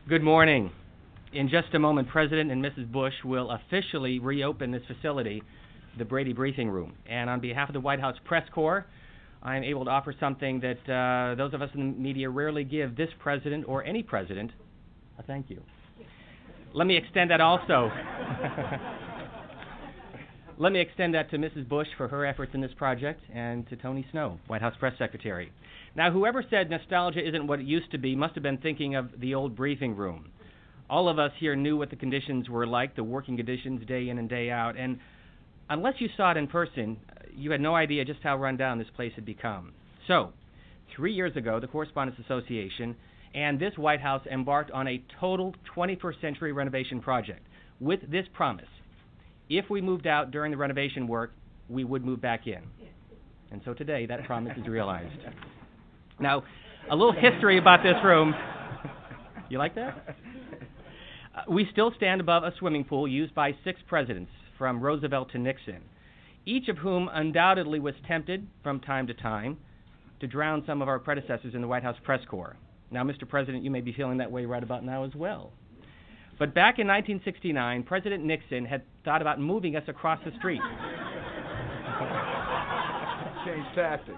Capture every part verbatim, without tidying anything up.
Good morning. In just a moment, President and Missus Bush will officially reopen this facility, the Brady Briefing Room. And on behalf of the White House Press Corps, I am able to offer something that uh, those of us in the media rarely give this president or any president, a thank you. Let me extend that also. Let me extend that to Missus Bush for her efforts in this project, and to Tony Snow, White House Press Secretary. Now, whoever said nostalgia isn't what it used to be must have been thinking of the old briefing room. All of us here knew what the conditions were like, the working conditions day in and day out, and unless you saw it in person, you had no idea just how run down this place had become. So, three years ago, the Correspondents Association and this White House embarked on a total twenty-first century renovation project with this promise: if we moved out during the renovation work, we would move back in. And so today, that promise is realized. Now, a little history about this room. You like that? Uh, we still stand above a swimming pool used by six presidents, from Roosevelt to Nixon, each of whom undoubtedly was tempted, from time to time, to drown some of our predecessors in the White House Press Corps. Now, Mister President, you may be feeling that way right about now as well. But back in nineteen sixty-nine, President Nixon had thought about moving us across the street. Change tactics.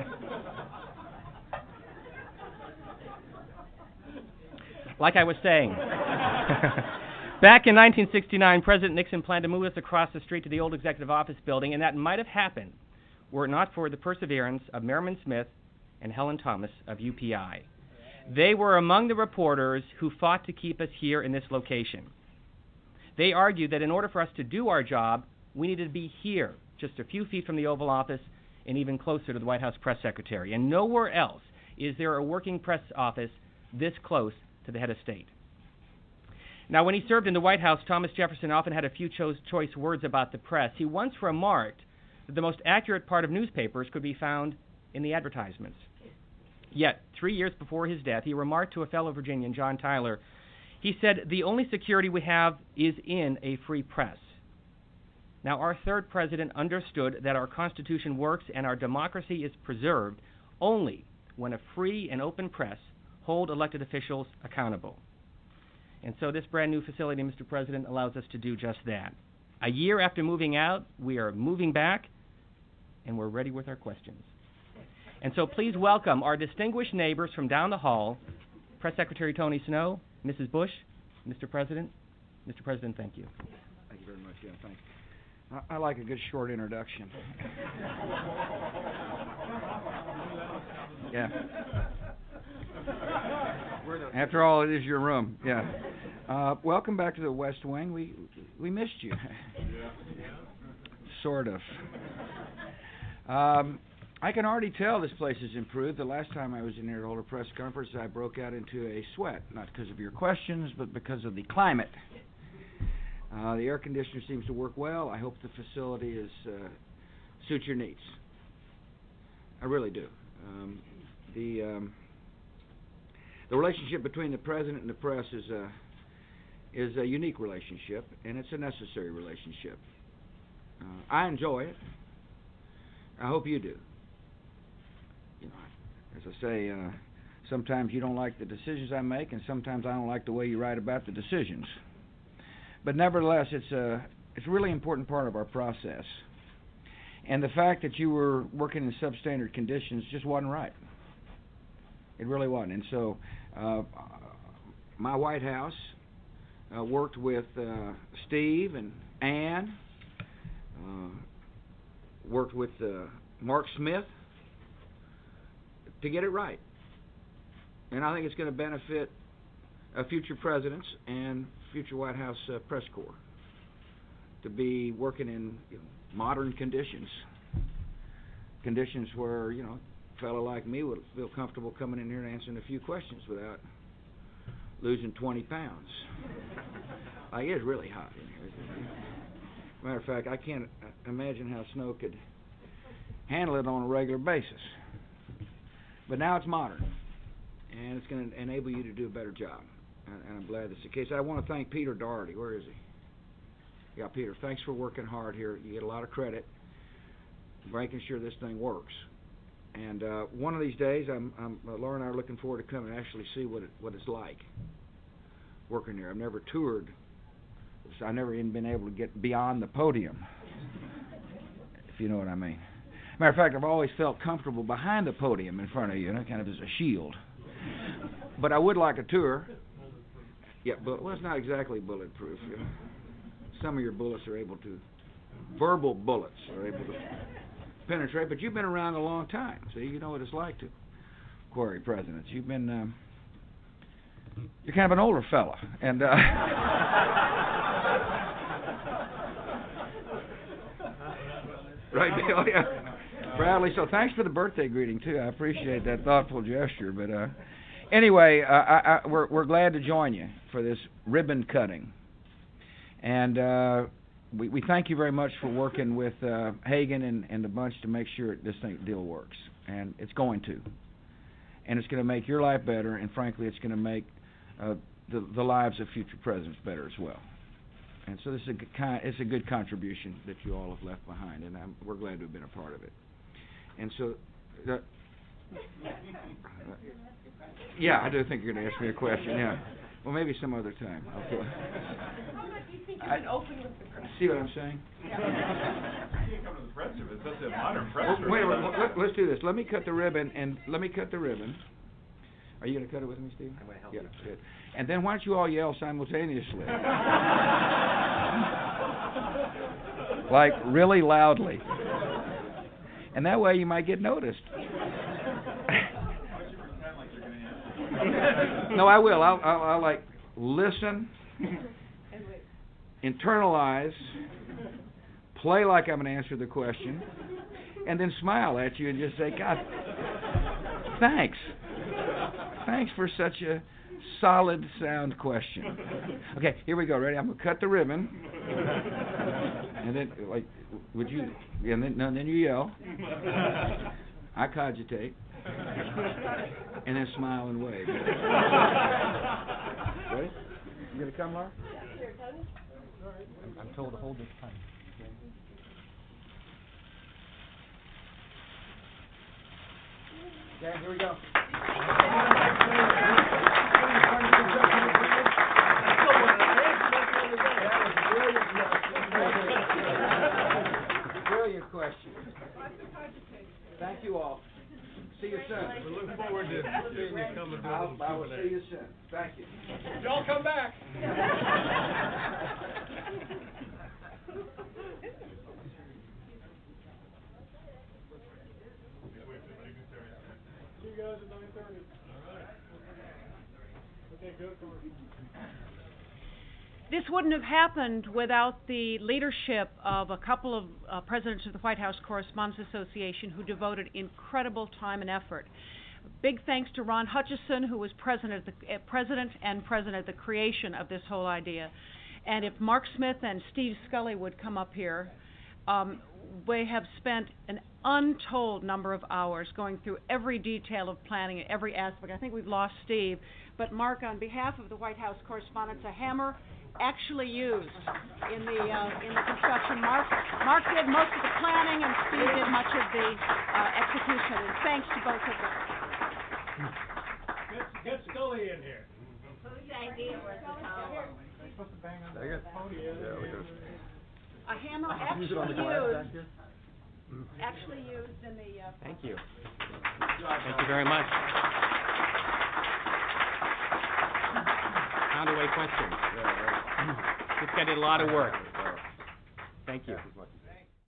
Like I was saying, back in nineteen sixty-nine, President Nixon planned to move us across the street to the old Executive Office building, and that might have happened were it not for the perseverance of Merriman Smith and Helen Thomas of U P I. They were among the reporters who fought to keep us here in this location. They argued that in order for us to do our job, we needed to be here, just a few feet from the Oval Office and even closer to the White House Press Secretary. And nowhere else is there a working press office this close to the head of state. Now, when he served in the White House, Thomas Jefferson often had a few cho- choice words about the press. He once remarked that the most accurate part of newspapers could be found in the advertisements. Yet, three years before his death, he remarked to a fellow Virginian, John Tyler, he said, "The only security we have is in a free press." Now, our third president understood that our Constitution works and our democracy is preserved only when a free and open press hold elected officials accountable. And so this brand new facility, Mister President, allows us to do just that. A year after moving out, we are moving back, and we're ready with our questions. And so please welcome our distinguished neighbors from down the hall, Press Secretary Tony Snow, Missus Bush, Mister President. Mister President, thank you. Thank you very much, yeah, thanks. I, I like a good short introduction. Yeah. After all, it is your room. Yeah. Uh, welcome back to the West Wing. We we missed you. Sort of. Um, I can already tell this place has improved. The last time I was in here to hold a press conference, I broke out into a sweat, not because of your questions, but because of the climate. Uh, the air conditioner seems to work well. I hope the facility is uh, suits your needs. I really do. Um, the um, The relationship between the president and the press is a is a unique relationship, and it's a necessary relationship. Uh, I enjoy it. I hope you do. You know, as I say, uh, sometimes you don't like the decisions I make, and sometimes I don't like the way you write about the decisions. But nevertheless, it's a it's a really important part of our process. And the fact that you were working in substandard conditions just wasn't right. It really wasn't. And so uh, my White House uh, worked with uh, Steve and Ann, uh, worked with uh, Mark Smith to get it right. And I think it's going to benefit uh, future presidents and future White House uh, press corps to be working in you know, modern conditions, conditions where, you know, a fellow like me would feel comfortable coming in here and answering a few questions without losing twenty pounds. Like, it's really hot in here. Matter of fact, I can't imagine how Snow could handle it on a regular basis. But now it's modern, and it's going to enable you to do a better job. And, and I'm glad that's the case. I want to thank Peter Doherty. Where is he? Yeah, Peter, thanks for working hard here. You get a lot of credit for making sure this thing works. And uh, one of these days, I'm, I'm, uh, Laura and I are looking forward to coming and actually see what it, what it's like. working there. I've never toured, so I've never even been able to get beyond the podium, if you know what I mean. Matter of fact, I've always felt comfortable behind the podium in front of you, you know, kind of as a shield. But I would like a tour. Yeah, but well, it's not exactly bulletproof. You know. Some of your bullets are able to, verbal bullets are able to penetrate. But you've been around a long time, so you know what it's like to query presidents. You've been, um, you're kind of an older fella, and. Uh, right, Bill? Yeah. Bradley, so thanks for the birthday greeting too. I appreciate that thoughtful gesture. But uh, anyway, uh, I, I, we're we're glad to join you for this ribbon cutting, and uh, we we thank you very much for working with uh, Hagan and, and the bunch to make sure this thing deal works, and it's going to, and it's going to make your life better, and frankly, it's going to make uh, the the lives of future presidents better as well. And so this is a good, it's a good contribution that you all have left behind, and I'm, we're glad to have been a part of it. And so, uh, yeah, I do think you're going to ask me a question. Yeah, well, maybe some other time. Okay. How much do you think you can open with the press? See what I'm saying? You can't come to the press if it's such a modern press. Well, wait, wait, let, let's do this. Let me cut the ribbon, and let me cut the ribbon. Are you going to cut it with me, Steve? I'm going to help yeah, you. Good. And then why don't you all yell simultaneously? Like really loudly. And that way you might get noticed. No, I will. I'll, I'll, I'll like listen, internalize, play like I'm going to answer the question, and then smile at you and just say, God, thanks. Thanks for such a solid, sound question. Okay, here we go. Ready? I'm going to cut the ribbon. And then, like, would you, and then, no, then you yell. I cogitate. And then smile and wave. Ready? You going to come, Laura? I'm, I'm told to hold this tight. Okay, here we go. Brilliant question. Thank you all. See you soon. We look forward to seeing you come and do I'll, I will see you soon. Thank you. Y'all come back. See you guys at nine thirty. All right. Okay, go for it. This wouldn't have happened without the leadership of a couple of uh, presidents of the White House Correspondents Association who devoted incredible time and effort. Big thanks to Ron Hutchison, who was president, of the, uh, president and president of the creation of this whole idea. And if Mark Smith and Steve Scully would come up here, um, we have spent an untold number of hours going through every detail of planning and every aspect. I think we've lost Steve. But Mark, on behalf of the White House Correspondents, a hammer actually used in the uh, in the construction. Mark Mark did most of the planning, and Steve did much of the uh, execution. And thanks to both of them. Get, get Scully in here. Whose idea was the tower? A hammer actually used, actually used in the. Uh, Thank you. Thank you very much. Pound away questions. This guy did a lot of work. Thank you.